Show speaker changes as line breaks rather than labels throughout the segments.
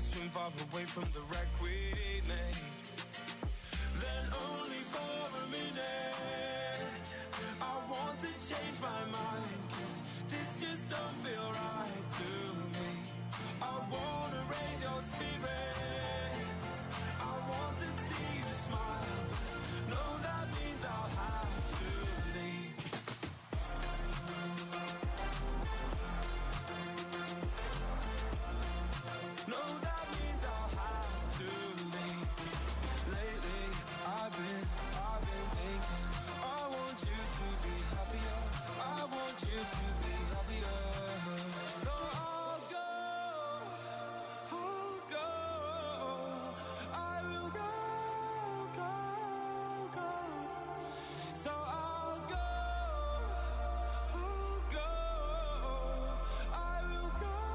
swim far away from the wreck we made. Then only for a minute I want to change my mind, 'cause this just don't feel right to me. I wanna raise your spirits, I want to see you smile. No, that means I'll have to leave. No, that means I'll have to leave. Lately, I've been thinking, I want you to be happier, I want you to be happier. So I'll go, I will go. So I'll go, I will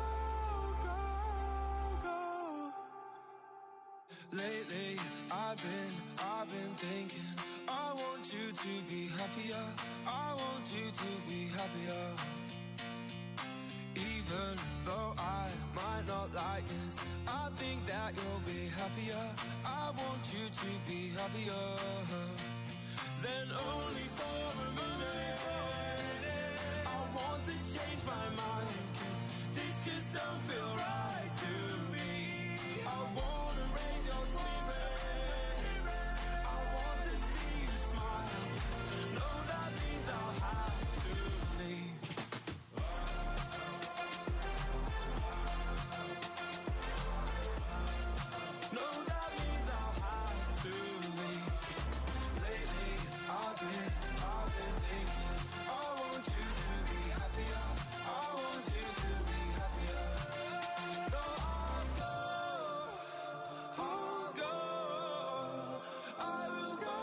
go. Lately, I've been thinking, I want you to be happier, I want you to be happier. Even though I might not like this, I think that you'll be happier, I want you to be happier. Then only for a minute I want to change my mind, 'cause this just don't feel right to me. I wanna raise your spirits, I want to see you smile. No, that means I'll have to leave. No, that means I'll have to leave. Lately, I've been thinking, I want you to be happier, I want you to be happier. So I'll go, I will go.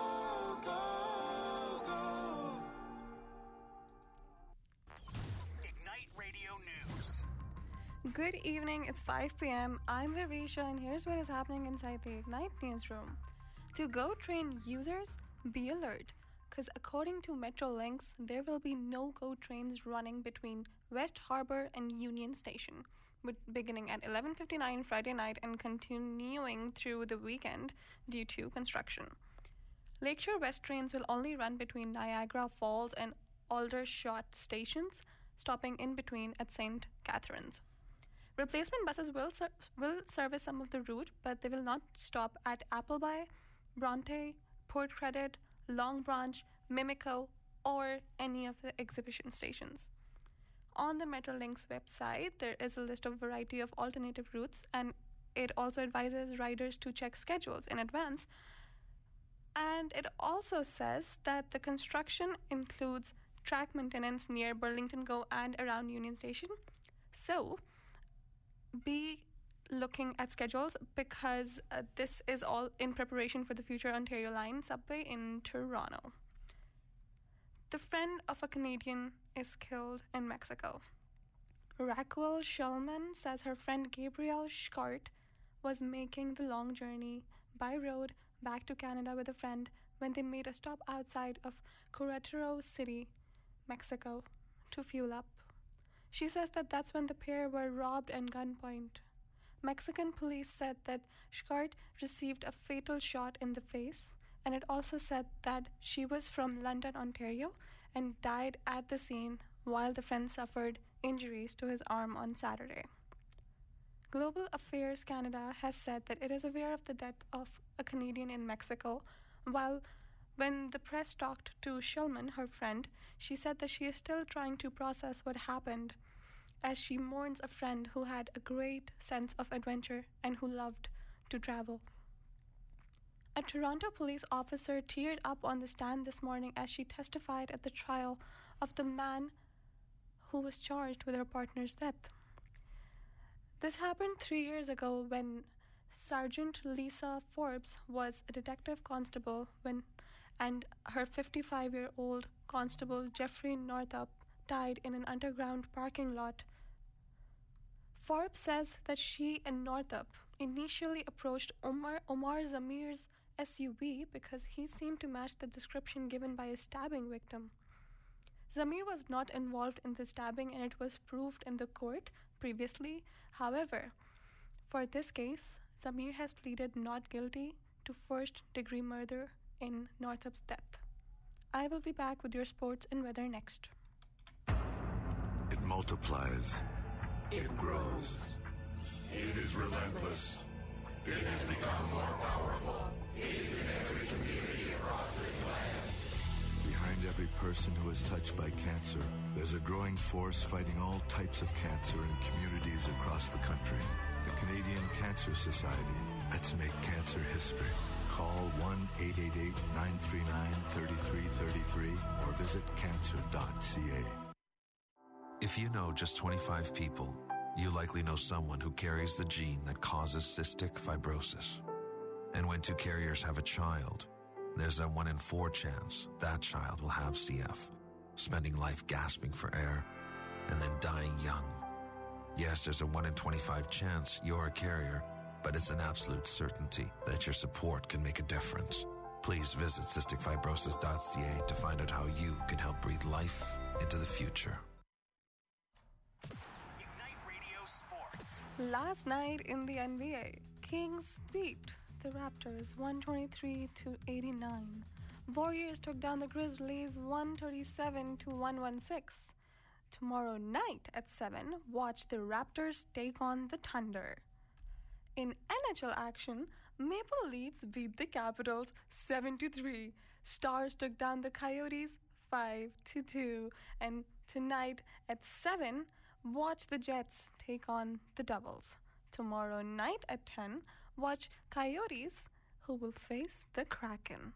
Ignite Radio News.
Good evening, it's 5 p.m. I'm Vivisha, and here's what is happening inside the Ignite newsroom. To GO train users, be alert, because according to Metrolinx, there will be no GO trains running between West Harbor and Union Station, beginning at 11:59 Friday night and continuing through the weekend due to construction. Lakeshore West trains will only run between Niagara Falls and Aldershot stations, stopping in between at St. Catharines. Replacement buses will service some of the route, but they will not stop at Appleby, Bronte, Port Credit, Long Branch, Mimico, or any of the exhibition stations. On the Metrolinx website, there is a list of variety of alternative routes, and it also advises riders to check schedules in advance. And it also says that the construction includes track maintenance near Burlington GO and around Union Station. So, be looking at schedules, because this is all in preparation for the future Ontario Line subway in Toronto. The friend of a Canadian is killed in Mexico. Raquel Shulman says her friend Gabrielle Schart was making the long journey by road back to Canada with a friend when they made a stop outside of Querétaro City, Mexico, to fuel up. She says that that's when the pair were robbed at gunpoint. Mexican police said that Schart received a fatal shot in the face, and it also said that she was from London, Ontario, and died at the scene while the friend suffered injuries to his arm on Saturday. Global Affairs Canada has said that it is aware of the death of a Canadian in Mexico, while when the press talked to Shulman, her friend, she said that she is still trying to process what happened, as she mourns a friend who had a great sense of adventure and who loved to travel. A Toronto police officer teared up on the stand this morning as she testified at the trial of the man who was charged with her partner's death. This happened 3 years ago when Sergeant Lisa Forbes was a detective constable and her 55-year-old constable Jeffrey Northup died in an underground parking lot. Forbes says that she and Northup initially approached Omar Zamir's SUV because he seemed to match the description given by a stabbing victim. Zamir was not involved in the stabbing, and it was proved in the court previously. However, For this case, Zamir has pleaded not guilty to first-degree murder in Northup's death. I will be back with your sports and weather next.
It multiplies.
It grows. It is relentless. It has become more powerful. It is in every community across this land.
Behind every person who is touched by cancer, there's a growing force fighting all types of cancer in communities across the country. The Canadian Cancer Society. Let's make cancer history. Call 1-888-939-3333 or visit cancer.ca.
If you know just 25 people, you likely know someone who carries the gene that causes cystic fibrosis. And when two carriers have a child, there's a 1 in 4 chance that child will have CF, spending life gasping for air and then dying young. Yes, there's a 1 in 25 chance you're a carrier, but it's an absolute certainty that your support can make a difference. Please visit cysticfibrosis.ca to find out how you can help breathe life into the future.
Ignite Radio Sports.
Last night in the NBA, Kings beat the Raptors 123-89. Warriors took down the Grizzlies 137-116. Tomorrow night at 7, watch the Raptors take on the Thunder. In NHL action, Maple Leafs beat the Capitals 7-3. Stars took down the Coyotes 5-2. And tonight at 7, watch the Jets take on the Devils. Tomorrow night at 10, watch Coyotes, who will face the Kraken.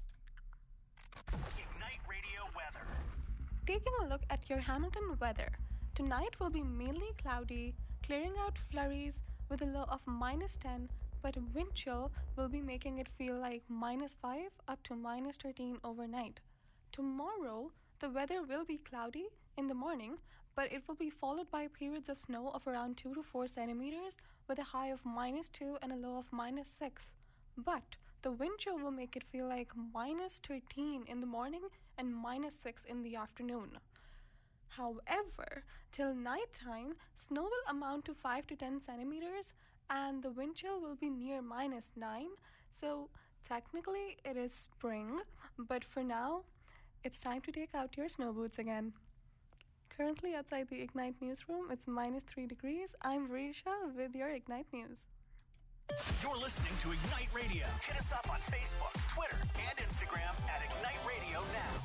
Ignite Radio weather.
Taking a look at your Hamilton weather. Tonight will be mainly cloudy, clearing out flurries with a low of -10, but wind chill will be making it feel like -5 up to -13 overnight. Tomorrow, the weather will be cloudy in the morning, but it will be followed by periods of snow of around 2 to 4 centimeters with a high of -2 and a low of -6. But the wind chill will make it feel like -13 in the morning and -6 in the afternoon. However, till nighttime, snow will amount to 5 to 10 centimeters and the wind chill will be near -9. So technically it is spring, but for now, it's time to take out your snow boots again. Currently outside the Ignite newsroom, it's -3 degrees. I'm Risha with your Ignite News.
You're listening to Ignite Radio. Hit us up on Facebook, Twitter, and Instagram at Ignite Radio Now.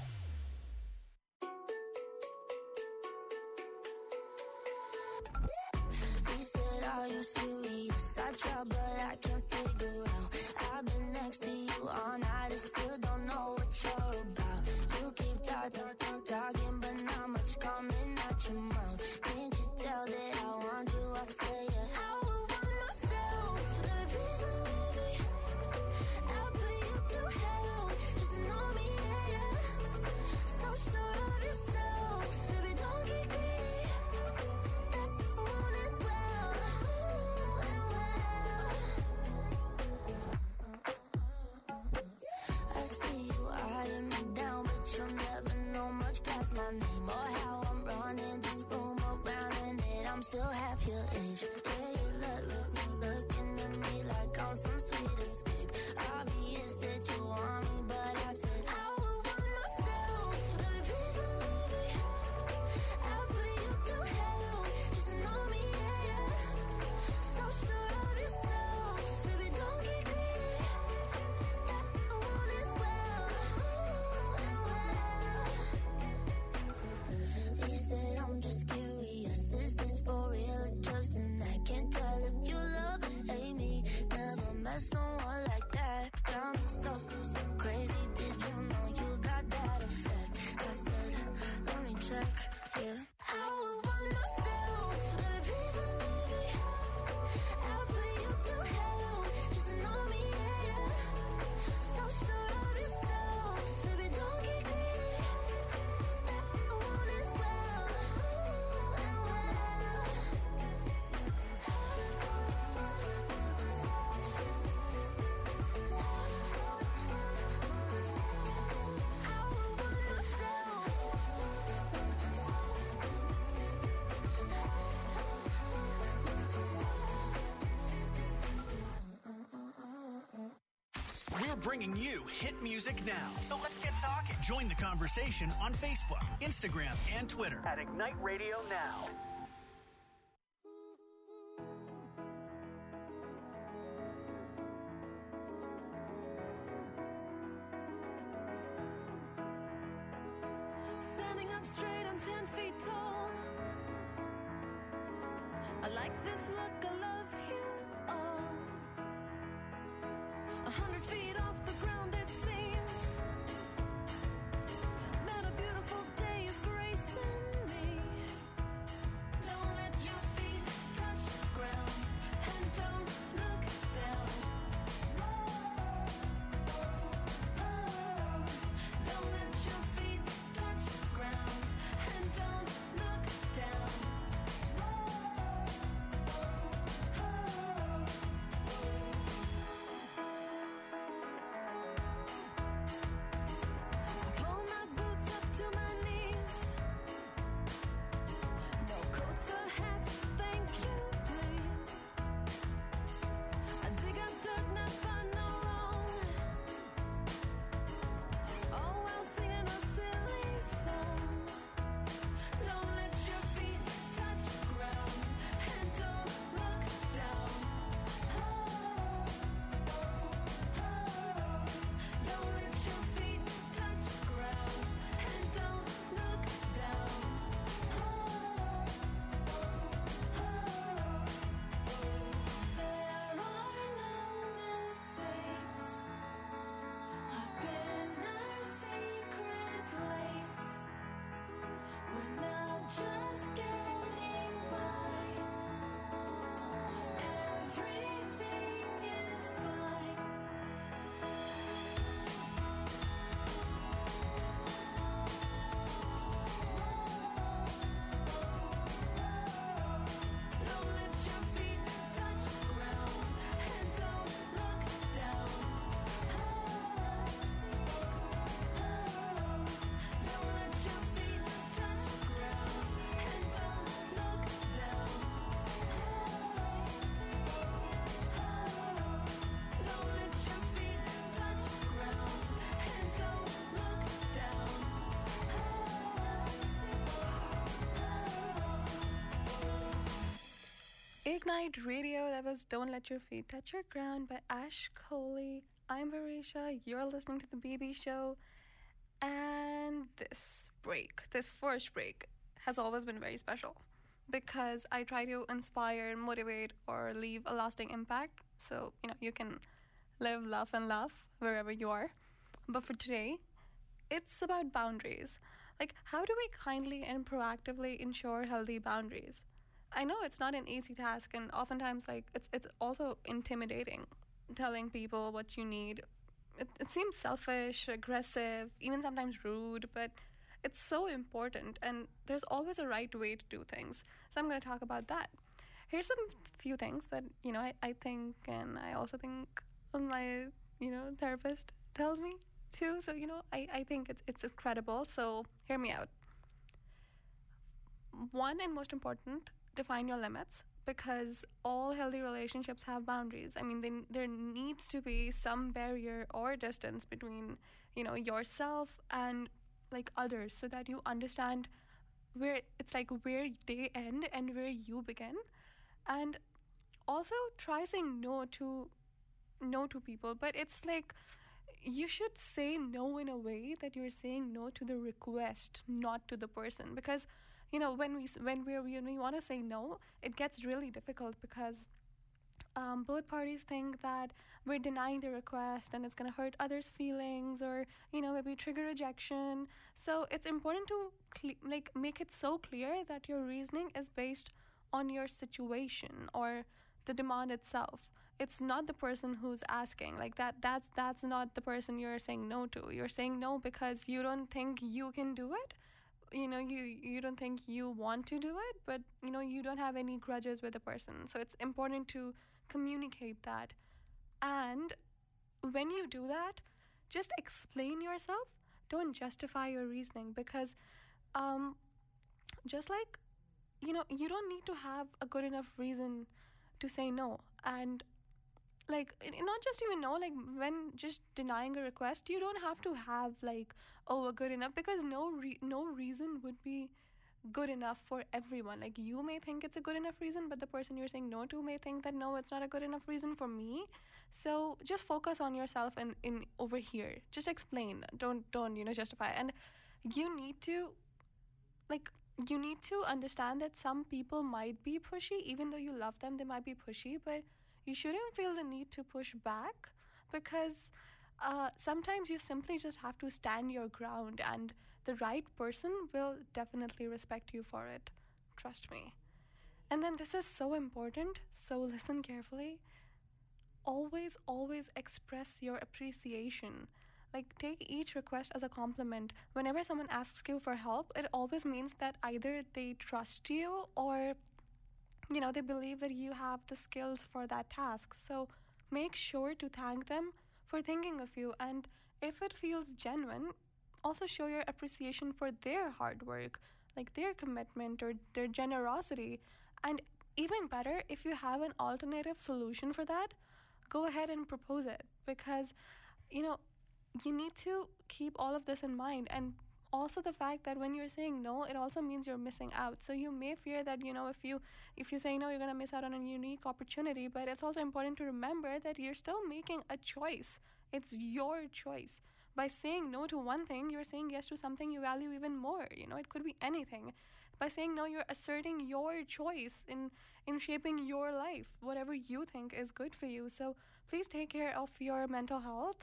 He said, are you serious? I try, but I can't figure out. I've been next to you all night and still don't know what you're about. You keep talking, but not much coming out your mouth. Can't you tell that I want you? I say it. I would want myself. Baby, please believe me. I'll put you through hell. Just know me, yeah. So sure of yourself. Baby, don't get greedy. Want it well, well.
We're bringing you hit music now. So let's get talking. Join the conversation on Facebook, Instagram, and Twitter at Ignite Radio Now.
Standing up straight, I'm 10 feet tall. I like this look, I love you all. 100 feet off the ground, it seems that a beautiful day is gracing me. Don't let your feet touch ground, and don't look down. Don't let your feet touch ground, and don't look down. Pull my boots up to my knees. No coats or hats, thank you, please. I dig up dirt, not find no wrong. All while singing a silly song. Don't let your feet touch ground, and don't look down. Don't let your feet touch ground, and don't look down. There are no mistakes. I've been our secret place. We're not just getting by. Everything is fine. Don't let your feet touch ground, and don't look down. Don't let your feet touch ground, and don't look down. Don't let your feet touch ground, and don't look down.
Ignite Radio, that was Don't Let Your Feet Touch Your Ground by Ash Coley. I'm Varisha, you're listening to The BB Show, and this first break, has always been very special because I try to inspire, motivate, or leave a lasting impact, so, you can live, laugh, and laugh wherever you are. But for today, it's about boundaries. Like, how do we kindly and proactively ensure healthy boundaries? I know it's not an easy task, and oftentimes, it's also intimidating, telling people what you need. It seems selfish, aggressive, even sometimes rude, but it's so important, and there's always a right way to do things. So I'm going to talk about that. Here's some few things that, I think, and I also think my, therapist tells me too. So, I think it's incredible. So hear me out. One, and most important, define your limits, because all healthy relationships have boundaries. I mean, there needs to be some barrier or distance between, yourself and others, so that you understand where they end and where you begin. And also try saying no to people, but it's you should say no in a way that you're saying no to the request, not to the person, because when we want to say no, it gets really difficult because both parties think that we're denying the request and it's going to hurt others' feelings, or maybe trigger rejection. So it's important to make it so clear that your reasoning is based on your situation or the demand itself. It's not the person who's asking. That's not the person you're saying no to. You're saying no because you don't think you can do it. You don't think you want to do it, but you don't have any grudges with the person. So it's important to communicate that. And when you do that, just explain yourself. Don't justify your reasoning, because just you don't need to have a good enough reason to say no. And not just even no, like when just denying a request, you don't have to have like, oh, a good enough, because no reason would be good enough for everyone. Like, you may think it's a good enough reason, but the person you're saying no to may think that no, it's not a good enough reason for me. So just focus on yourself and in over here. Just explain. Don't justify. And you need to understand that some people might be pushy. Even though you love them, they might be pushy, but you shouldn't feel the need to push back, because sometimes you simply just have to stand your ground, and the right person will definitely respect you for it. Trust me. And then this is so important, so listen carefully. Always, always express your appreciation. Like, take each request as a compliment. Whenever someone asks you for help, it always means that either they trust you or, they believe that you have the skills for that task. So make sure to thank them for thinking of you. And if it feels genuine, also show your appreciation for their hard work, like their commitment or their generosity. And even better, if you have an alternative solution for that, go ahead and propose it, because you need to keep all of this in mind. And also the fact that when you're saying no, it also means you're missing out. So you may fear that if you say no, you're going to miss out on a unique opportunity, but it's also important to remember that you're still making a choice. It's your choice. By saying no to one thing, you're saying yes to something you value even more. It could be anything. By saying no, you're asserting your choice in shaping your life, whatever you think is good for you. So please take care of your mental health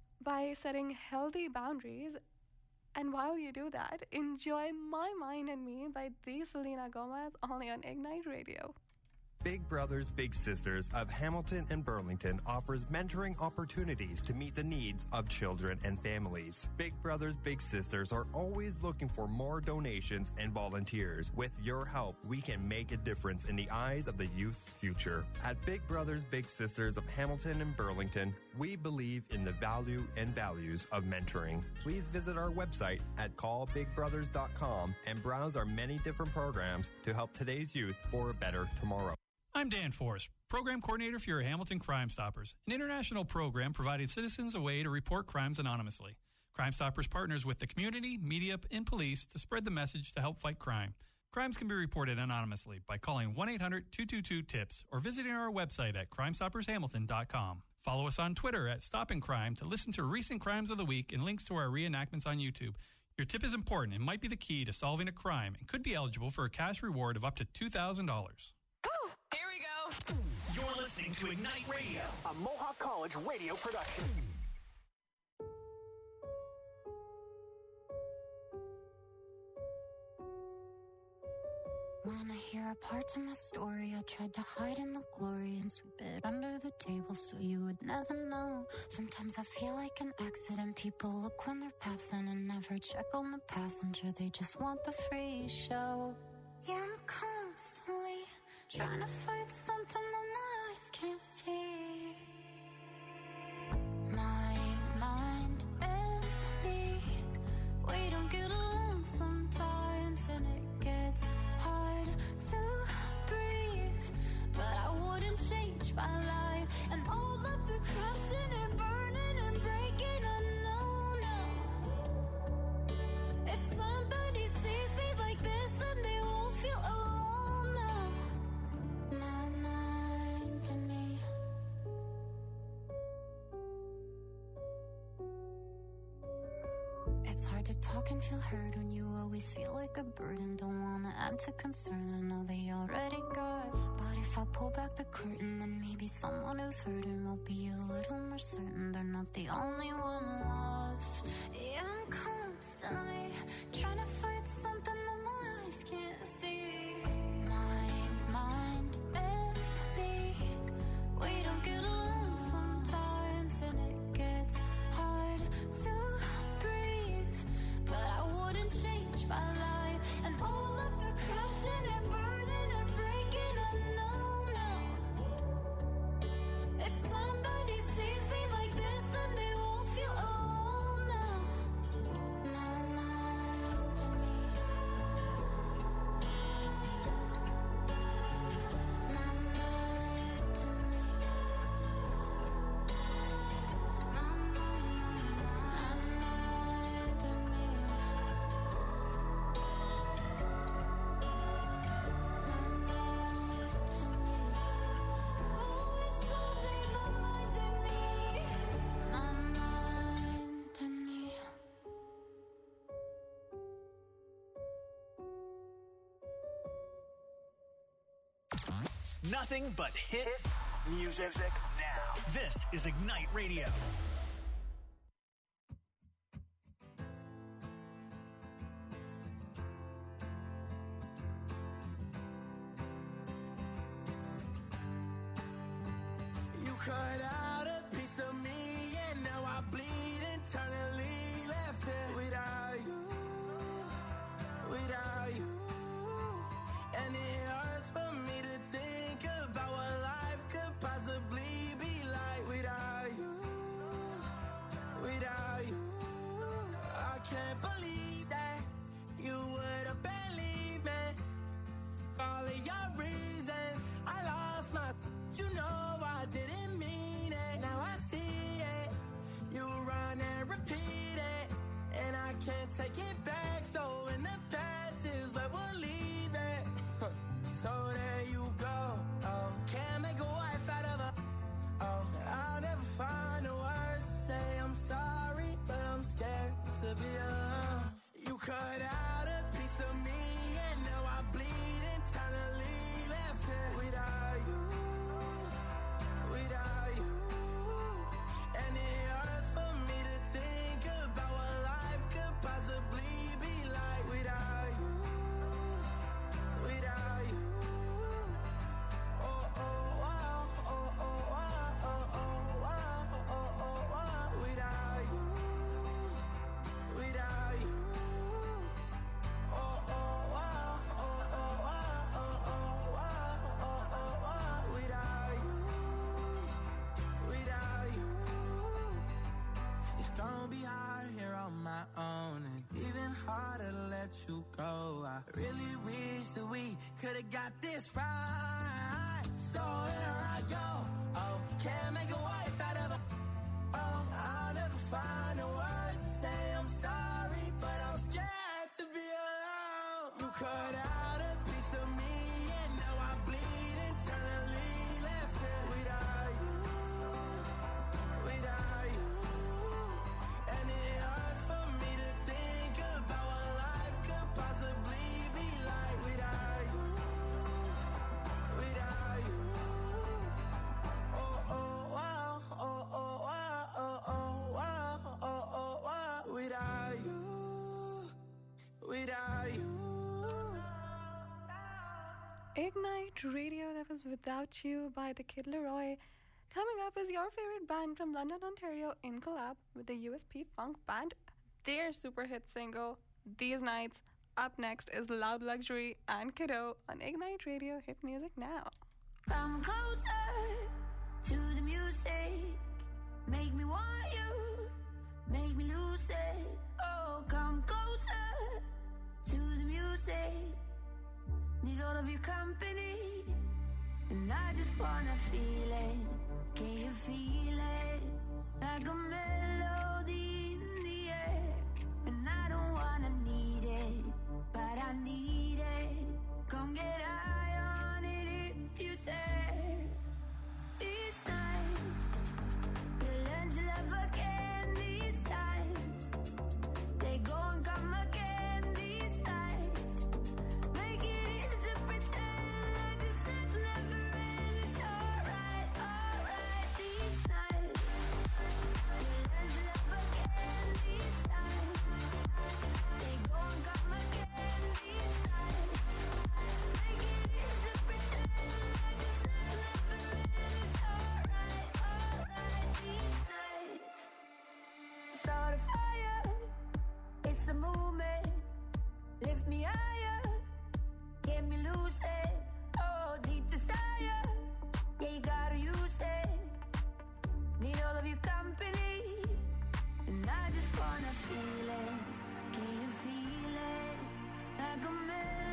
by setting healthy boundaries. And while you do that, enjoy My Mind and Me by the Selena Gomez, only on Ignite Radio.
Big Brothers Big Sisters of Hamilton and Burlington offers mentoring opportunities to meet the needs of children and families. Big Brothers Big Sisters are always looking for more donations and volunteers. With your help, we can make a difference in the eyes of the youth's future. At Big Brothers Big Sisters of Hamilton and Burlington, we believe in the value and values of mentoring. Please visit our website at callbigbrothers.com and browse our many different programs to help today's youth for a better tomorrow.
I'm Dan Forrest, Program Coordinator for your Hamilton Crime Stoppers, an international program providing citizens a way to report crimes anonymously. Crime Stoppers partners with the community, media, and police to spread the message to help fight crime. Crimes can be reported anonymously by calling 1-800-222-TIPS or visiting our website at crimestoppershamilton.com. Follow us on Twitter at Stopping Crime to listen to recent crimes of the week and links to our reenactments on YouTube. Your tip is important and might be the key to solving a crime and could be eligible for a cash reward of up to $2,000.
Here we go. You're listening to Ignite Radio, a Mohawk College radio production.
When I hear a part of my story, I tried to hide in the glory and sweep it under the table so you would never know. Sometimes I feel like an accident. People look when they're passing and never check on the passenger. They just want the free show. Yeah, I'm constantly trying to fight something that my eyes can't see. My mind and me, we don't get along sometimes, and it gets hard to breathe. But I wouldn't change my life, and all of the crashing and burning and breaking, I know now. If somebody sees me like this, then they won't feel alone now. My mind and me. It's hard to talk and feel heard when you always feel like a burden. Don't wanna add to concern, I know they already got. But if I pull back the curtain, then maybe someone who's hurting will be a little more certain they're not the only one lost. Yeah, I'm constantly trying to fight something that my eyes can't see. My mind and me, we don't get along sometimes, and it gets hard to breathe. But I wouldn't change my life, and all of the crashing and burning and breaking, I know now. If somebody sees me like this, then they won't feel alone now. My mind and me. My
Nothing but hit music now. This is Ignite Radio.
You cut out a piece of me, and now I bleed internally. Left here without you, without you. And it hurts for me to think about what life could possibly be like without you, without you. I can't believe that you would have believed me. All of your reasons, I lost my. You know I didn't mean it. Now I see it. You run and repeat it, and I can't take it back. So in the past is where we'll leave it. So there you go. Oh, can't make a wife out of her. Oh, I'll never find the words to say I'm sorry, but I'm scared to be alone. You cut out a piece of me, and now I bleed internally. Left here without you, without you. And it hurts for me to think about what life could possibly be like without you, without you. Oh, oh, wow, oh, oh, wow, oh, oh, wow, oh, oh, wow, without you, without you. Oh, oh, wow, oh, oh, wow, oh, oh, wow, oh, oh, wow, without you, without you. It's gonna be hard here on my own, and even harder to let you go. I really wish that we could've got this right. So here I go. Oh, can't make a wife out of her. Oh, I'll never find the words to say I'm sorry, but I'm scared to be alone. You cut out a piece of me, and now I bleed internally. Left here without you, without you. And it hurts for me to think about what life could possibly be like without you, without you. Oh, oh, wow, oh, oh, wow, oh, oh, wow, oh, oh, wow, without you, without you.
Ignite Radio, that was Without You by the Kid Leroy. Coming up is your favorite band from London, Ontario, in collab with the USP Funk Band. Their super hit single, These Nights. Up next is Loud Luxury and Kiddo on Ignite Radio. Hit music now.
Come closer to the music. Make me want you. Make me lose it. Oh, come closer to the music. Need all of your company. And I just wanna feel it. Can you feel it? Like a melody in the air. And I don't wanna need it, but I need it. Come get high on it if you dare. These times, you learn to love again. These times, they go and come again. These nights, make it easy to pretend like this night's never end. It's alright, alright. These nights, you learn to love again. These times, they go and come again. These nights, make it easy to pretend like this night's never end. It's alright, alright. These nights, start a fire. It's a movement. Lift me higher. Get me lucid. Oh, deep desire. Yeah, you gotta use it. Need all of your company. And I just wanna feel it. Can you feel it? Like a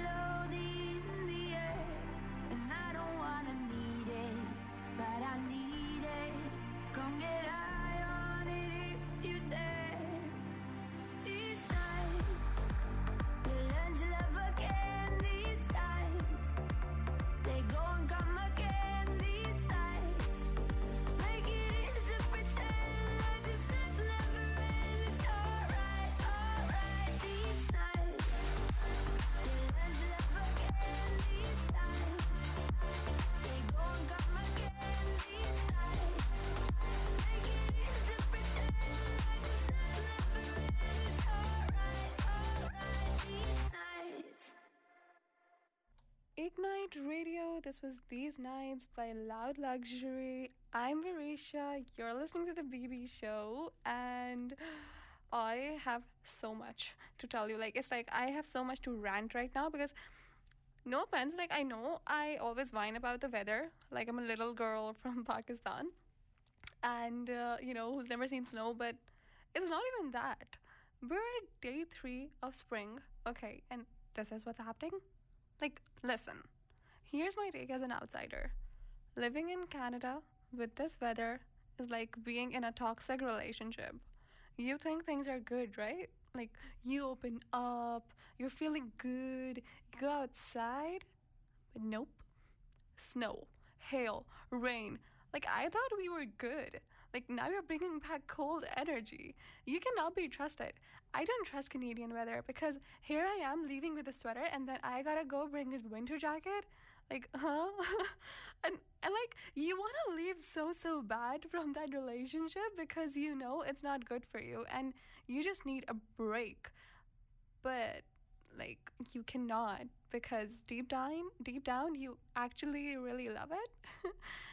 melody in the air. And I don't wanna need it, but I need it. Come get high on it if you dare. These nights, you learn to love again. These times, they go and come again. These nights, make it easy to pretend like this night's never end. It's alright, alright. These nights, you learn
Radio. This was These Nights by Loud Luxury. I'm Varisha. You're listening to the BB Show, and I have so much to tell you. Like, it's like I have so much to rant right now because, no offense, like, I know I always whine about the weather. Like, I'm a little girl from Pakistan and, who's never seen snow, but it's not even that. We're at day 3 of spring, okay, and this is what's happening. Like, listen, here's my take as an outsider. Living in Canada with this weather is like being in a toxic relationship. You think things are good, right? Like, you open up, you're feeling good, you go outside, but nope. Snow, hail, rain. Like, I thought we were good. Like, now you're bringing back cold energy. You cannot be trusted. I don't trust Canadian weather because here I am leaving with a sweater and then I gotta go bring a winter jacket. Like, huh? and like, you want to leave so bad from that relationship because you know it's not good for you and you just need a break. But, like, you cannot because deep down, you actually really love it.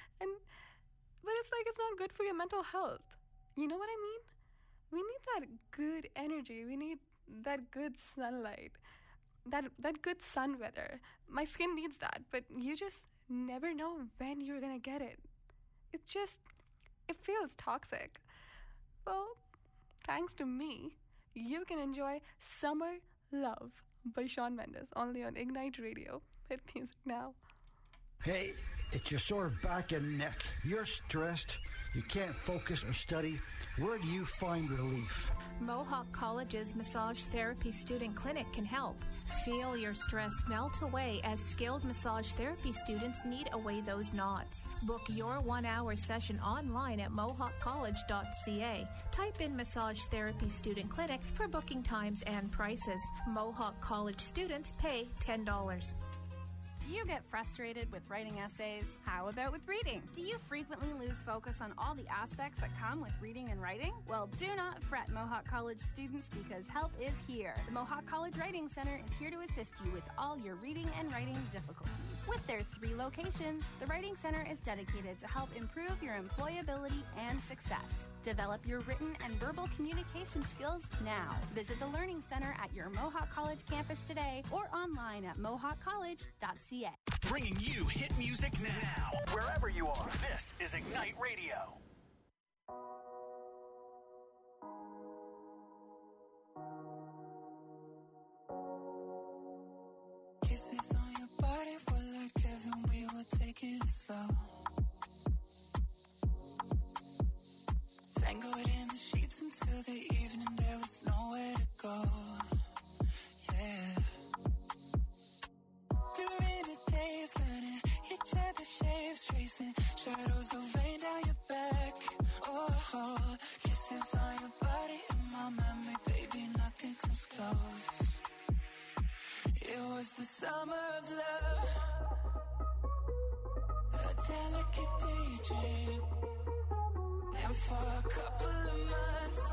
But it's like it's not good for your mental health. You know what I mean? We need that good energy. We need that good sunlight. That good sun weather. My skin needs that, but you just never know when you're gonna get it. It feels toxic. Well, thanks to me, you can enjoy Summer Love by Shawn Mendes, only on Ignite Radio. With music now.
Hey, it's your sore back and neck. You're stressed. You can't focus or study. Where do you find relief?
Mohawk College's Massage Therapy Student Clinic can help. Feel your stress melt away as skilled massage therapy students knead away those knots. Book your 1-hour session online at mohawkcollege.ca. Type in Massage Therapy Student Clinic for booking times and prices. Mohawk College students pay $10.
Do you get frustrated with writing essays? How about with reading? Do you frequently lose focus on all the aspects that come with reading and writing? Well, do not fret, Mohawk College students, because help is here. The Mohawk College Writing Center is here to assist you with all your reading and writing difficulties. With their 3 locations, the Writing Center is dedicated to help improve your employability and success. Develop your written and verbal communication skills now. Visit the Learning Center at your Mohawk College campus today or online at mohawkcollege.ca.
Bringing you hit music now, wherever you are. This is Ignite Radio.
Kisses on your body were like heaven, we were taking it slow. Tangled in the sheets until the evening, there was nowhere to go. Yeah. During the days, learning each other's shapes, tracing shadows of rain down your back. Oh, kisses on your body in my memory, baby, nothing comes close. It was the summer of love, a delicate daydream. And for a couple of months,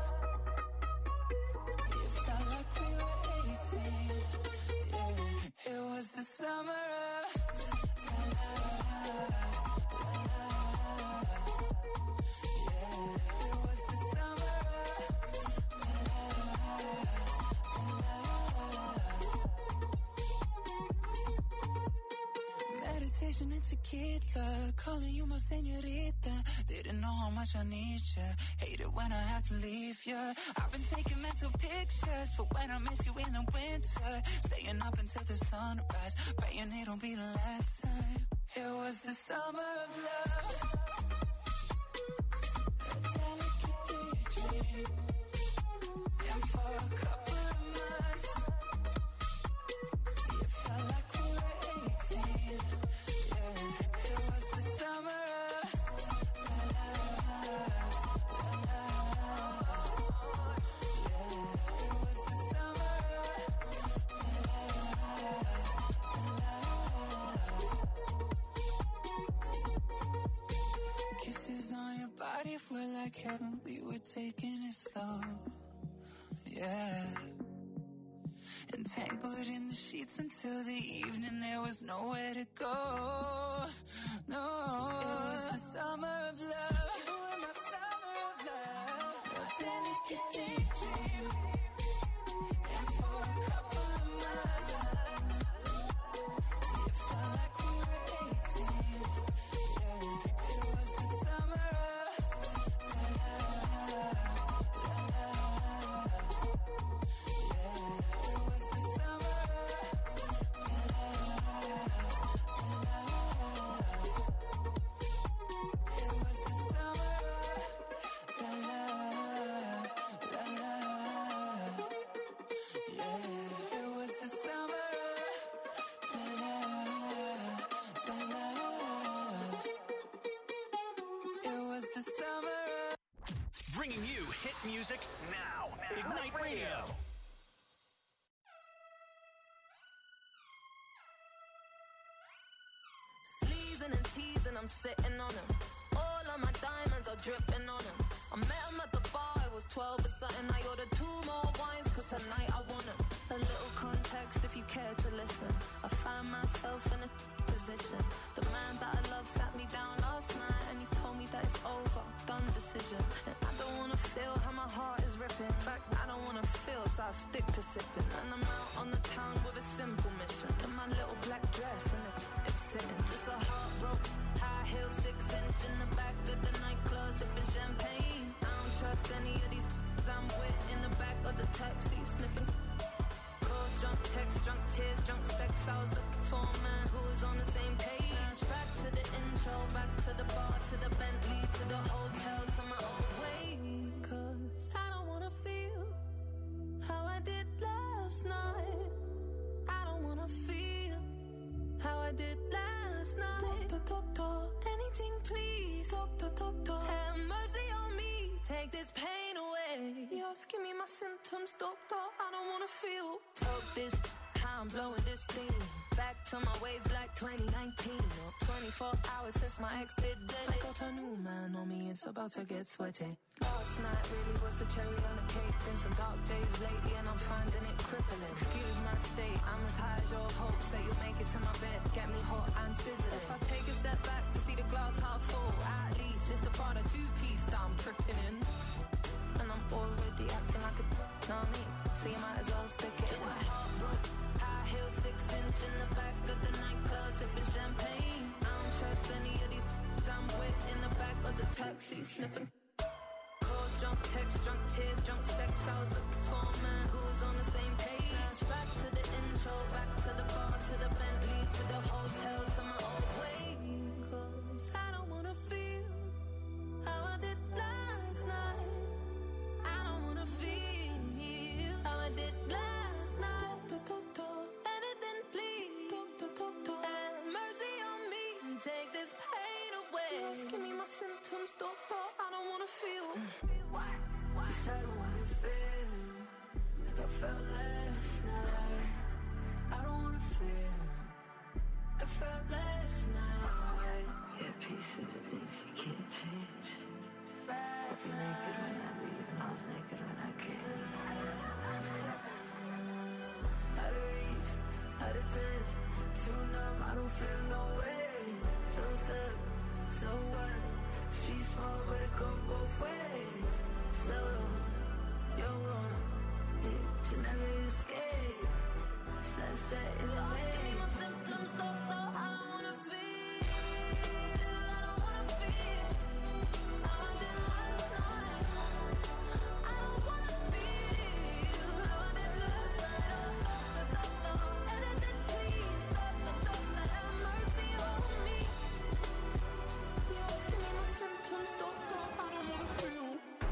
it felt like we were 18. Yeah, it was the summer of la la la la. Yeah, it was the summer of la la la. Meditation and tequila, calling you my señorita. Didn't know how much I need ya. Hate it when I have to leave ya. I've been taking mental pictures for when I miss you in the winter. Staying up until the sunrise, praying it don't be the last time. It was the summer of love, a delicate daydream. And for a couple of months, it felt like we were 18. Yeah, it was the summer of body were like heaven, we were taking it slow. Yeah.
Entangled in the sheets until the evening, there was nowhere to go. No, it was the summer of love. You were my summer of love. Your delicate daydream. And for a couple of months, it felt like we were 18. Yeah, it was the summer of love.
Bringing you hit music now. Ignite Radio.
Sleazing and teasing, I'm sitting on him. All of my diamonds are dripping on him. I met him at the bar, I was 12 or something. I ordered 2 more wines, cause tonight I want him. A little context if you care to listen. I find myself in a position. The man that I love sat me down last night and he told me that it's over, done decision. And I don't wanna feel how my heart is ripping. In fact, I don't wanna feel, so I stick to sipping. And I'm out on the town with a simple mission. In my little black dress and it's sitting. Just a heartbroken, high heel, 6-inch in the back of the nightclub, sipping champagne. I don't trust any of these I'm with in the back of the taxi, sniffing calls, drunk texts, drunk tears, drunk sex. I was looking for a man who was on the same page. Now it's back to the intro, back to the bar, to the Bentley, to the hotel, to my old way. Cause I don't wanna feel how I did last night. I don't wanna feel how I did last night. Doctor, anything please. Doctor, have mercy on me. Take this pain away. You're asking me my symptoms, doctor. I don't wanna feel. Talk this, how I'm blowing this steam. Back to my ways like 2019. 24 hours since my ex did dead. I got a new man on me, it's about to get sweaty. Last night really was the cherry on the cake. Been some dark days lately and I'm finding it crippling. Excuse my state, I'm as high as your hopes that you'll make it to my bed. Get me hot and sizzling. If I take a step back to see the glass half full, at least it's the part of 2-piece that I'm tripping in. And I'm already acting like a know me, so you might as well stick it. Just a heartbroken, high heel, 6-inch in the back of the nightclub, sipping champagne. I don't trust any of these I'm with in the back of the taxi, sniffing calls, drunk texts, drunk tears, drunk sex. I was looking for a man who was on the same page. Now it's back to the intro, back to the bar, to the Bentley, to the hotel, to my old way. Cause I don't wanna feel how I did last night. I don't wanna feel how I did last night. Anything please. Have mercy on me and take this pain away. You're asking me my symptoms, doctor. I don't wanna feel. What? Yes, I don't wanna feel like I felt last night. I don't wanna feel I felt last night. Yeah, peace with the things you can't change. I was naked when I leave and I was naked when I came. Out of reach, out of touch, too numb, I don't feel no way. So stuck, so what? Street small, but it go both ways. So, you're wrong, yeah, you never escape. Sunset in the way. Give me my symptoms, doctor, I don't wanna feel. I don't wanna feel how I did last night. I don't wanna feel how I did last night. Oh, doctor, anything please. Doctor, have mercy on me. You're asking me my symptoms, doctor, I don't wanna feel.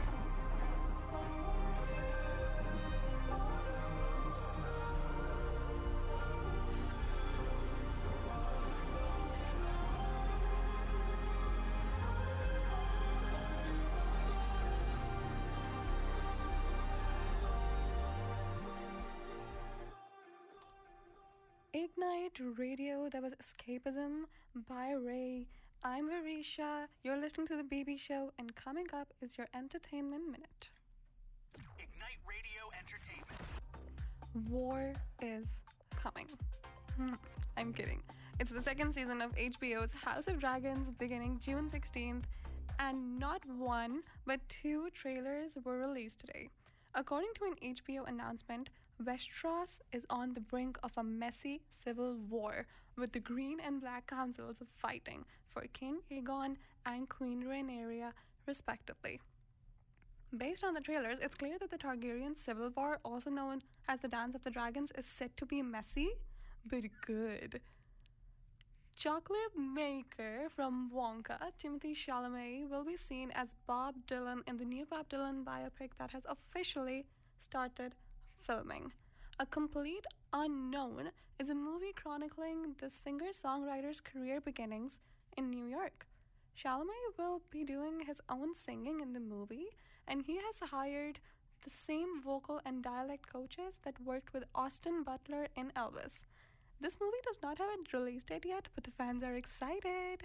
Ignite Radio, that was Escapism by Ray. I'm Varisha, you're listening to The BB Show, and coming up is your Entertainment Minute.
Ignite Radio Entertainment.
war is coming. I'm kidding. It's the second season of HBO's House of Dragons beginning June 16th, and not one but 2 trailers were released today. According to an HBO announcement, Westeros is on the brink of a messy civil war, with the Green and Black Councils fighting for King Aegon and Queen Rhaenyra, respectively. Based on the trailers, it's clear that the Targaryen civil war, also known as the Dance of the Dragons, is set to be messy, but good. Chocolate maker from Wonka, Timothée Chalamet, will be seen as Bob Dylan in the new Bob Dylan biopic that has officially started filming. A Complete Unknown is a movie chronicling the singer-songwriter's career beginnings in New York. Chalamet will be doing his own singing in the movie, and he has hired the same vocal and dialect coaches that worked with Austin Butler in Elvis. This movie does not have a release date yet, but the fans are excited.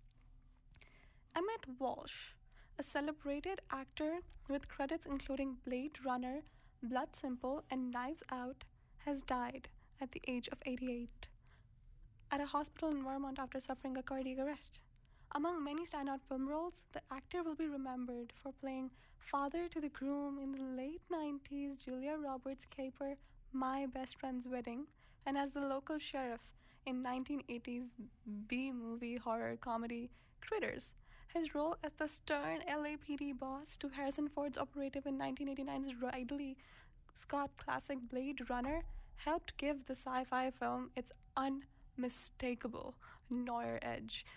Emmett Walsh, a celebrated actor with credits including Blade Runner, Blood Simple, and Knives Out, has died at the age of 88 at a hospital in Vermont after suffering a cardiac arrest. Among many standout film roles, the actor will be remembered for playing father to the groom in the late 90s Julia Roberts caper My Best Friend's Wedding, and as the local sheriff in 1980s B-movie horror comedy Critters. His role as the stern LAPD boss to Harrison Ford's operative in 1989's Ridley Scott classic Blade Runner helped give the sci-fi film its unmistakable noir edge.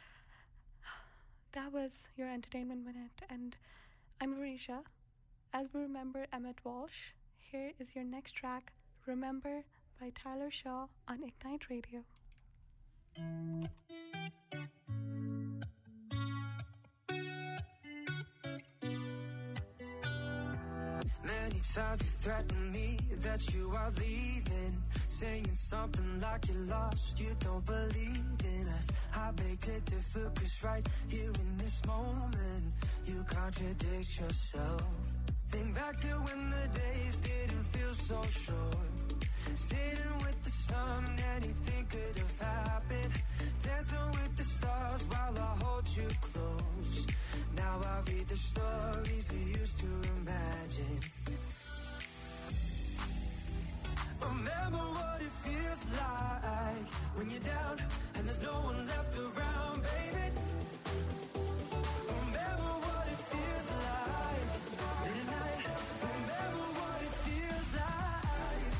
That was your entertainment minute, and I'm Varisha. As we remember Emmett Walsh, here is your next track, Remember by Tyler Shaw on Ignite Radio.
Many times you threatened me that you are leaving, saying something like you're lost, you don't believe in us. I beg to differ, 'cause right here in this moment you contradict yourself. Think back to when the days didn't feel so short, sitting with the sun, anything could have happened, dancing with the stars while I hold you close. Now I read the stories we used to imagine. Remember what it feels like when you're down and there's no one left around, baby. Remember what it feels like late at night. Remember what it feels like.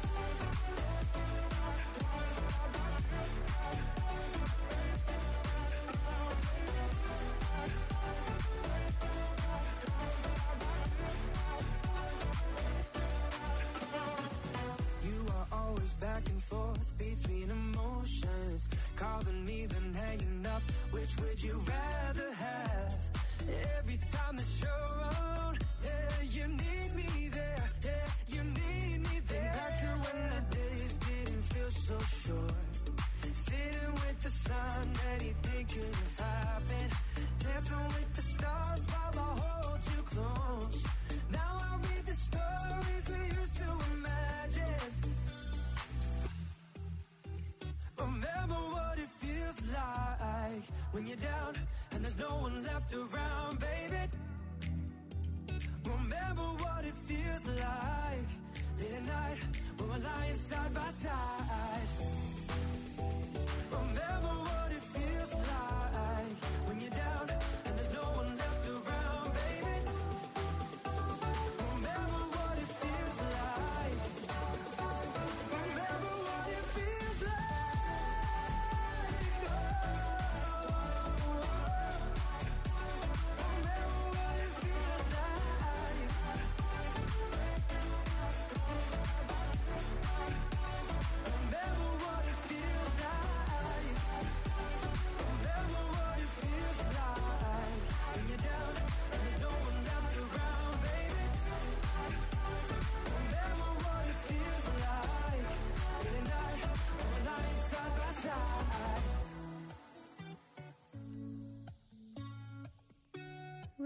Back and forth between emotions, calling me then hanging up. Which would you rather have? Every time that you're around, yeah, you need me there, yeah, you need me there. Back to when the days didn't feel so short, sitting with the sun, anything could have happened, dancing with the stars while I hold you close. Now I read the stories we used to imagine. Remember what it feels like when you're down and there's no one left around, baby. Remember what it feels like late at night when we're lying side by side. Remember what it feels like when you're down and there's no one left around, baby. Remember what it feels like. Remember what it feels like. Remember what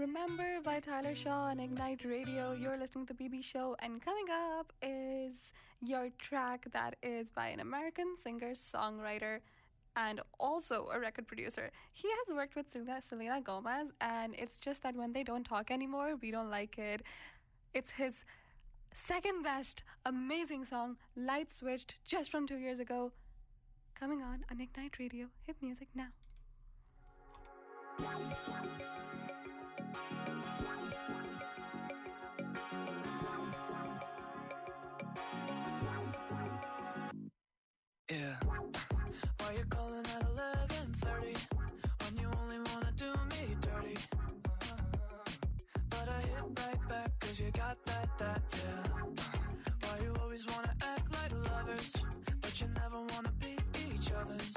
Remember by Tyler Shaw on Ignite Radio. You're listening to the BB Show, and coming up is your track that is by an American singer-songwriter and also a record producer. He has worked with Selena Gomez, and it's just that when they don't talk anymore, we don't like it. It's his second best, amazing song, Light Switched, just from 2 years ago. Coming on Ignite Radio. Hit music now.
Yeah. Why you calling at 11:30 when you only wanna do me dirty? But I hit right back 'cause you got that, yeah. Why you always wanna act like lovers, but you never wanna be each other's?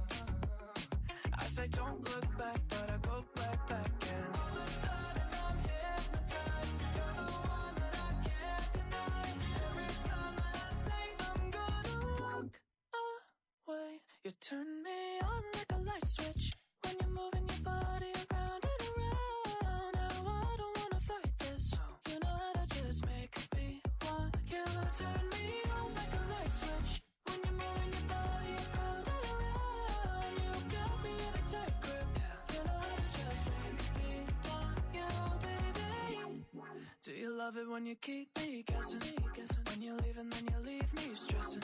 I say don't look back, but I go right back and all of a sudden I'm hypnotized. You're the one that I can't deny. Every time that I say I'm gonna walk away, you turn me on like a light switch when you're moving your body around and around. Now I don't wanna fight this. You know how to just make me want you. Turn me on like a light switch when you're moving your body around and around. You got me in a tight grip. You know how to just make me want you, baby. Do you love it when you keep me guessing? When you leave and then you leave me stressing.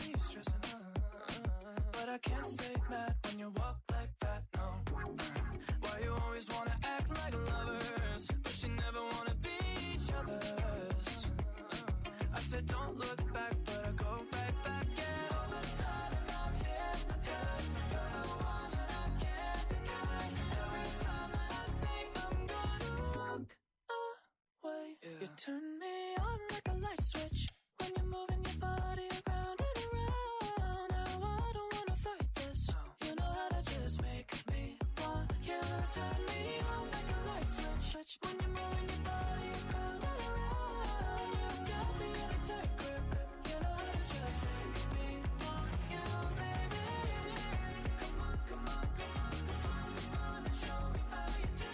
But I can't stay mad when you walk like that, no. Why you always wanna act like lovers, but you never wanna be each other's? I said don't look back, but I go right back and all of a sudden I'm hypnotized. You're the one that I can't deny. Every time that I say I'm gonna walk away, you turn me on like a light switch when you're moving your body around and around. Now I don't wanna fight this. You know how to just make me want you. Turn me on like a light switch when you're moving your body around and around. You got me in a tight grip. You know how to just make me want you, baby. Come on, come on, come on, come on, come on and show me how you do.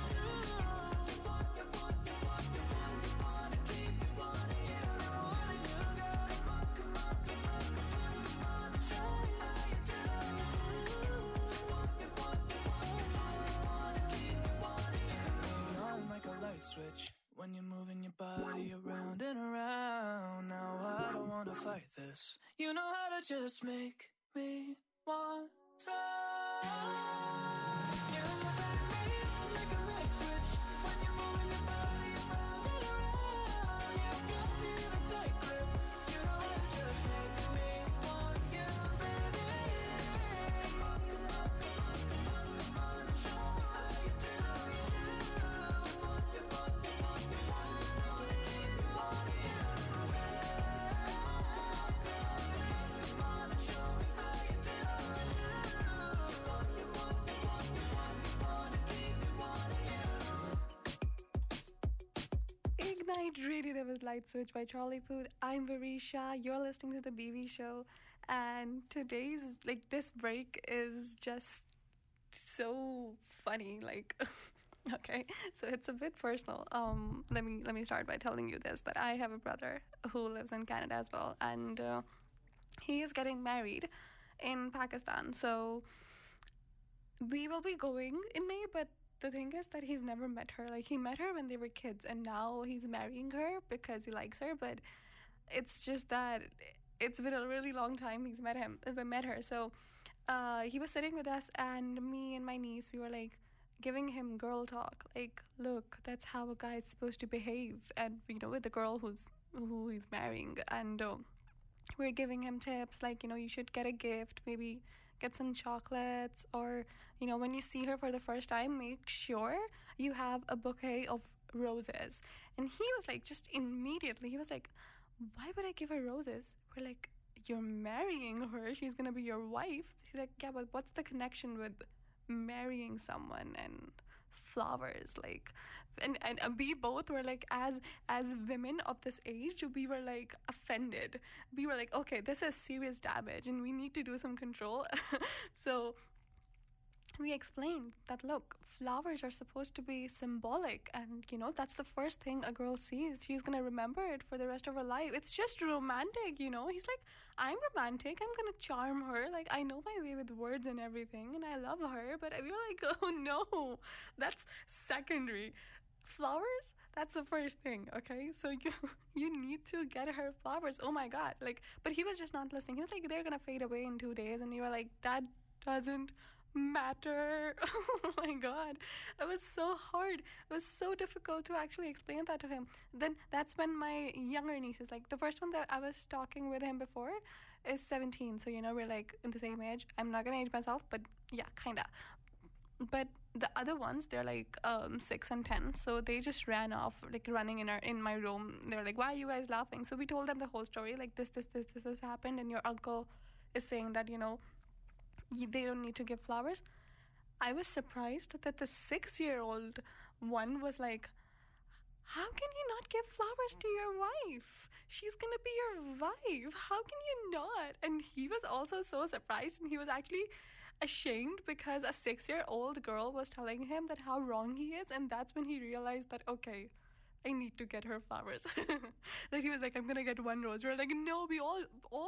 You want, you want, you want, you want, you wanna keep me wanting you. Wanting you, girl. Come on, come on, come on, come on, come on and show me how you do. You want, you want, you want, you want, you wanna keep me wanting you. Turn me on like a light switch when you're moving your body around and around. Now I don't wanna fight this. You know how to just make me want to. You turn me on like a light switch when you're moving your body around and around. You got me in a tight grip. You know how to just make me want you, baby. Come on, come on, come on, come on, come on and show me how you do. You want, you want, you want, you want, you wanna keep me wanting you. Come on and show me how you do. You want, you want, you want, you want, you wanna keep me wanting you.
Ignite Radio, there was Light Switch by Charlie Puth. I'm Varisha. You're listening to the BB Show, and today's this break is just so funny. Okay, so it's a bit personal. Let me start by telling you this, that I have a brother who lives in Canada as well, and he is getting married in Pakistan. So we will be going in May, but the thing is that he's never met her. He met her when they were kids, and now he's marrying her because he likes her. But it's just that it's been a really long time he's met her. So he was sitting with us, and me and my niece, we were giving him girl talk. Look, that's how a guy is supposed to behave, and with the girl who he's marrying. And we're giving him tips you should get a gift, maybe get some chocolates, or when you see her for the first time, make sure you have a bouquet of roses. And he was just immediately, he was why would I give her roses? We're you're marrying her, she's gonna be your wife. She's yeah, but what's the connection with marrying someone and flowers? And we both were as women of this age, we were offended. We were okay, this is serious damage and we need to do some control. So we explained that, look, flowers are supposed to be symbolic, and that's the first thing a girl sees. She's gonna remember it for the rest of her life. It's just romantic. He's like, I'm romantic, I'm gonna charm her, like, I know my way with words and everything, and I love her. But we're like, oh no, that's secondary. Flowers, that's the first thing. Okay, so you need to get her flowers. Oh my god. Like, but he was just not listening. He was like, they're gonna fade away in 2 days, and you were like, that doesn't matter. Oh my god, it was so hard. It was so difficult to actually explain that to him. Then that's when my younger nieces, like the first one that I was talking with him before is 17, so we're like in the same age. I'm not gonna age myself, but yeah, kinda. But the other ones, they're like 6 and 10, so they just ran off, like running in my room. They're like, why are you guys laughing? So we told them the whole story, like this has happened, and your uncle is saying that they don't need to give flowers. I was surprised that the 6-year-old one was like, how can you not give flowers to your wife? She's gonna be your wife. How can you not? And he was also so surprised, and he was actually ashamed because a 6-year-old girl was telling him that how wrong he is, and that's when he realized that, okay, I need to get her flowers. That he was like, I'm gonna get 1 rose. We're like, no, we all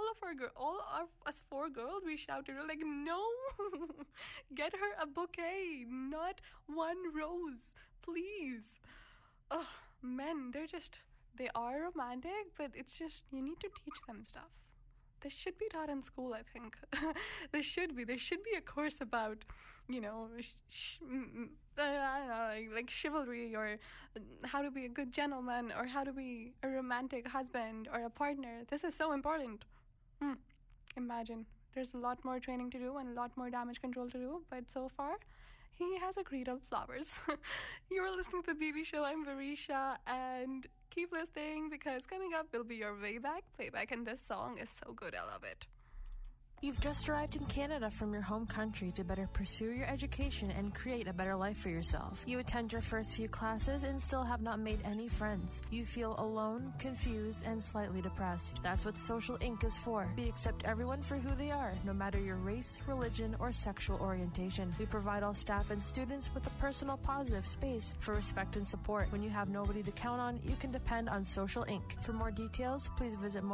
of us 4 girls, we shouted. We're like, no, get her a bouquet, not 1 rose, please. Oh, men, they are romantic, but it's just, you need to teach them stuff. This should be taught in school, I think. There should be a course about, I don't know, like chivalry, or how to be a good gentleman, or how to be a romantic husband or a partner. This is so important. Imagine. There's a lot more training to do and a lot more damage control to do, but so far, he has agreed on flowers. You're listening to The BB Show. I'm Varisha, and keep listening, because coming up will be your playback, and this song is so good. I love it.
You've just arrived in Canada from your home country to better pursue your education and create a better life for yourself. You attend your first few classes and still have not made any friends. You feel alone, confused, and slightly depressed. That's what Social Inc. is for. We accept everyone for who they are, no matter your race, religion, or sexual orientation. We provide all staff and students with a personal, positive space for respect and support. When you have nobody to count on, you can depend on Social Inc. For more details, please visit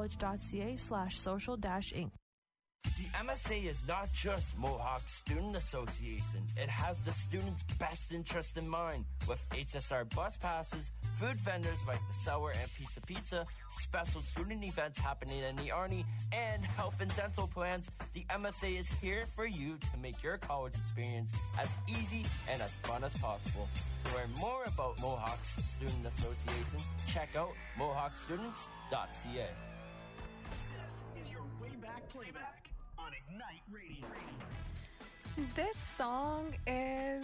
mohawkcollege.ca/social-inc.
The MSA is not just Mohawk Student Association. It has the students' best interest in mind. With HSR bus passes, food vendors like the Sour and Pizza, special student events happening in the Arnie, and health and dental plans, the MSA is here for you to make your college experience as easy and as fun as possible. To learn more about Mohawk's Student Association, check out mohawkstudents.ca.
This is your way back playback on Ignite Radio.
This song is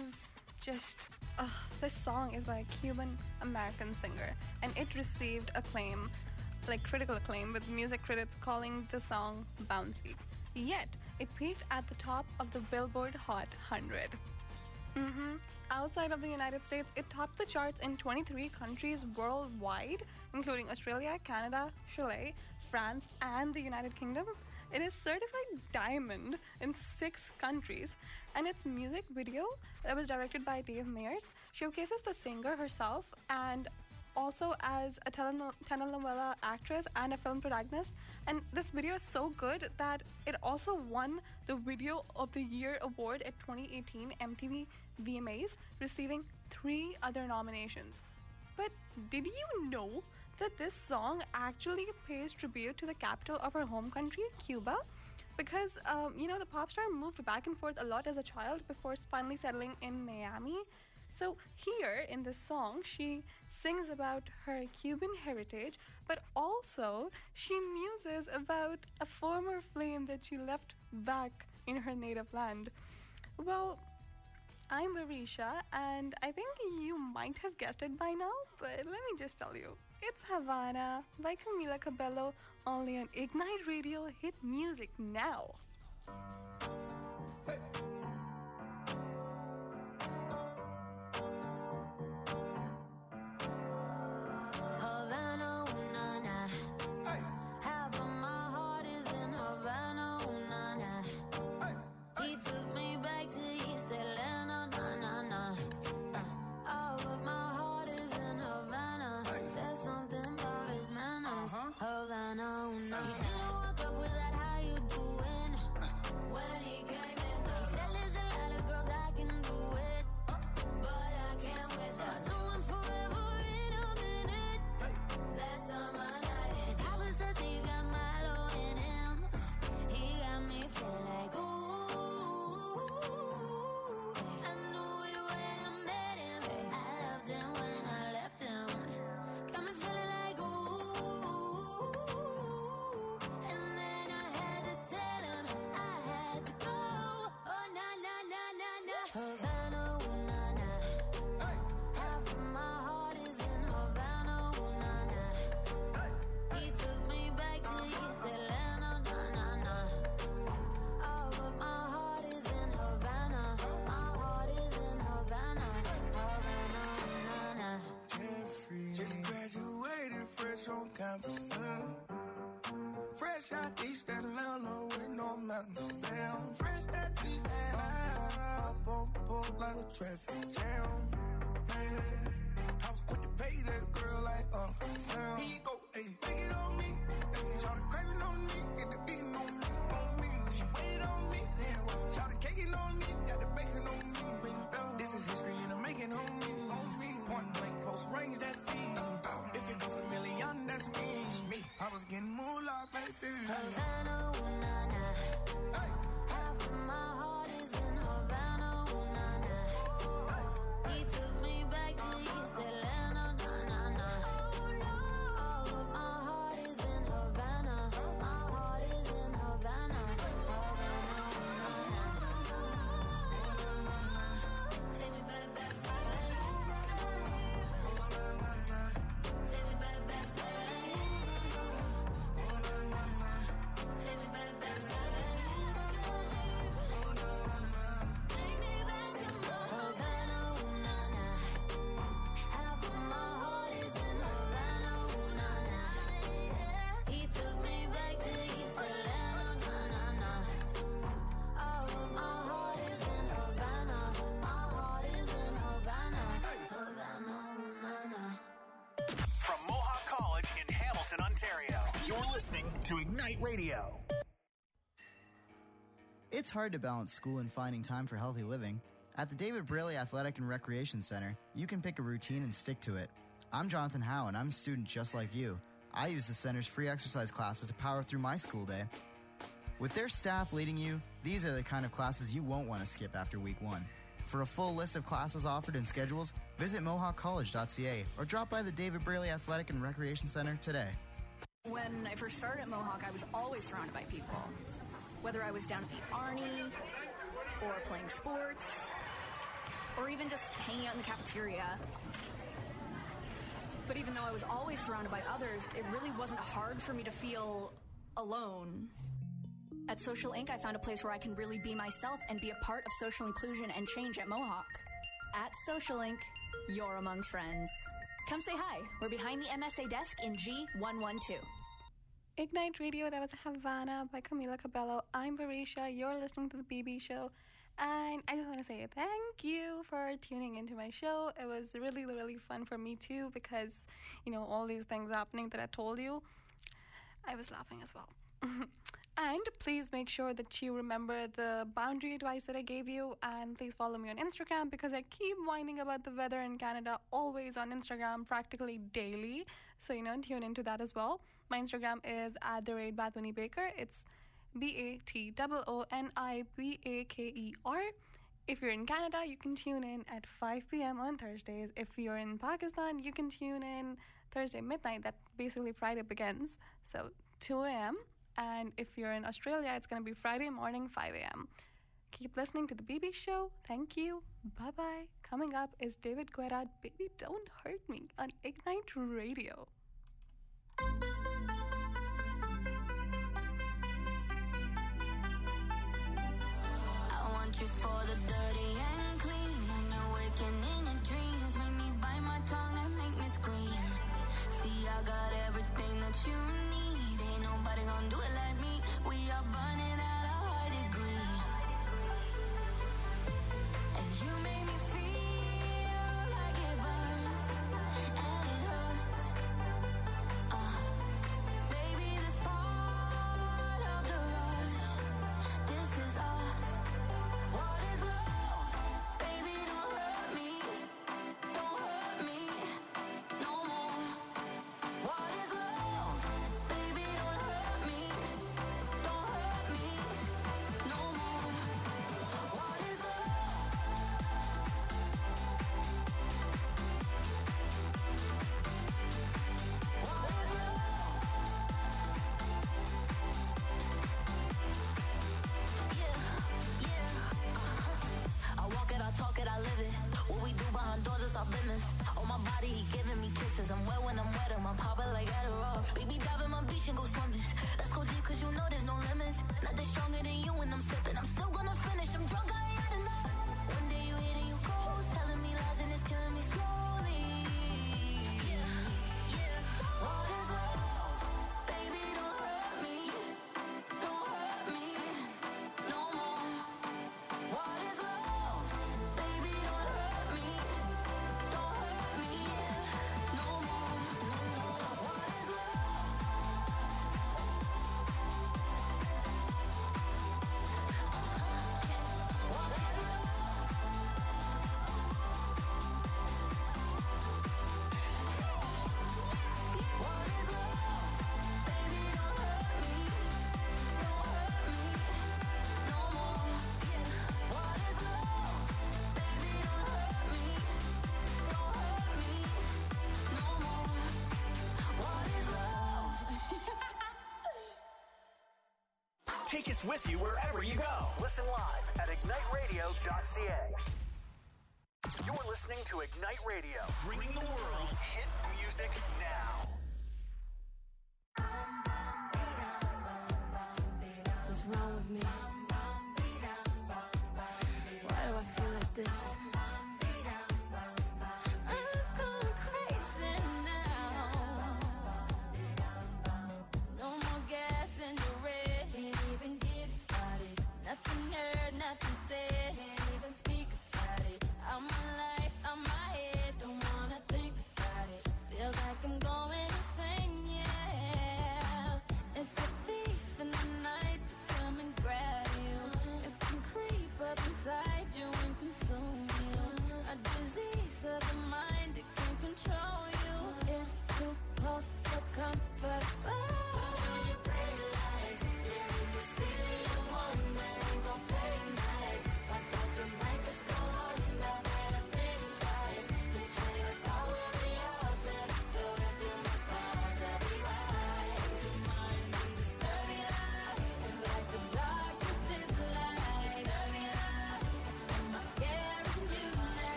by a Cuban American singer, and it received acclaim, like critical acclaim, with music critics calling the song bouncy. Yet, it peaked at the top of the Billboard Hot 100. Outside of the United States, it topped the charts in 23 countries worldwide, including Australia, Canada, Chile, France, and the United Kingdom. It is certified diamond in 6 countries, and its music video, that was directed by Dave Meyers, showcases the singer herself and also as a telenovela actress and a film protagonist. And this video is so good that it also won the Video of the Year award at 2018 MTV VMAs, receiving 3 other nominations. But did you know that this song actually pays tribute to the capital of her home country, Cuba? Because, the pop star moved back and forth a lot as a child before finally settling in Miami. So here in this song, she sings about her Cuban heritage, but also she muses about a former flame that she left back in her native land. Well, I'm Varisha, and I think you might have guessed it by now, but let me just tell you. It's Havana by Camila Cabello, only on Ignite Radio. Hit music now. Hey.
Havana, ooh, nah, nah. Hey. Half of my heart is in Havana, ooh, nah, nah. Hey. He took me back to East
fresh on campus. Fresh out East Atlanta with no mountains. Damn, fresh out East Atlanta. Up on board like a traffic jam. Man, I was quick to pay that girl like Uncle Sam. Here you go, ayy, take it on me. Ayy, shout the craving on me, get the beating on me, She waited on me, yeah. Shout the caking on me, got the bacon on me. This is history in the making on me. Point blank, close range, that feed. If it goes a million, that's me. I was getting moolah, baby.
Havana, ooh, nah, nah. Half of my heart is in Havana, ooh, nah, nah. He took me back to East Atlanta, nah, nah, nah. All of my heart is in Havana. My heart is in Havana. Havana, ooh, nah, nah. Take me back, back, back. Take me back, back, back. Take me back, back, back. Take me back to Havana, ooh, nah, nah. Half of my heart is in Havana, ooh, nah, nah. He took me back to East Atlanta, nah, nah, nah. All of my heart is in Havana. My heart is in Havana. Havana, ooh, nah, nah.
From Mohawk College in Hamilton, Ontario, you're listening to Ignite Radio.
It's hard to balance school and finding time for healthy living. At the David Braley Athletic and Recreation Center, you can pick a routine and stick to it. I'm Jonathan Howe, and I'm a student just like you. I use the center's free exercise classes to power through my school day. With their staff leading you, these are the kind of classes you won't want to skip after week one. For a full list of classes offered and schedules, visit mohawkcollege.ca or drop by the David Braley Athletic and Recreation Center today.
When I first started at Mohawk, I was always surrounded by people. Whether I was down at the Arnie, or playing sports, or even just hanging out in the cafeteria. But even though I was always surrounded by others, it really wasn't hard for me to feel alone. At Social Inc., I found a place where I can really be myself and be a part of social inclusion and change at Mohawk. At Social Inc., you're among friends. Come say hi. We're behind the MSA desk in G112.
Ignite Radio, that was Havana by Camila Cabello. I'm Varisha, you're listening to The BB Show, and I just want to say thank you for tuning into my show. It was really, really fun for me too, because, you know, all these things happening that I told you, I was laughing as well. And please make sure that you remember the boundary advice that I gave you, and please follow me on Instagram, because I keep whining about the weather in Canada always on Instagram, practically daily. So, you know, tune into that as well. My Instagram is @BathuniBaker. It's BATOONIBAKER. If you're in Canada, you can tune in at 5 p.m. on Thursdays. If you're in Pakistan, you can tune in Thursday midnight. That basically Friday begins. So 2 a.m. And if you're in Australia, it's going to be Friday morning, 5 a.m. Keep listening to The BB Show. Thank you. Bye-bye. Coming up is David Guetta, Baby Don't Hurt Me on Ignite Radio.
I want you for the dirty and clean. When you're waking in your dreams, make me bite my tongue and make me scream. See, I got everything that you need. Ain't nobody gonna do it like me. We are burning at a high degree. And you make me feel like it burns and it hurts. Baby, this part of the rush. This is us. What is love? Baby, don't hurt me. Don't hurt me no more. What is love? Baby, don't hurt me. Don't hurt me no more. What is love? What is love? Yeah. I walk it, I talk it, I live it. What we do behind doors is our business. On my body, he giving me kisses. I'm wet when I'm wet, I'm popping like Adderall. Baby, dive in my beach and go swimming. Let's go deep, cause you know there's no limits. Nothing stronger than you when I'm sipping. I'm still gonna finish, I'm drunk, I ain't had enough. One day you hit and you close, telling me lies and it's killing me slowly. Yeah. What is love?
Take us with you wherever you go. Listen live at igniteradio.ca. You're listening to Ignite Radio, bringing the world hit music now.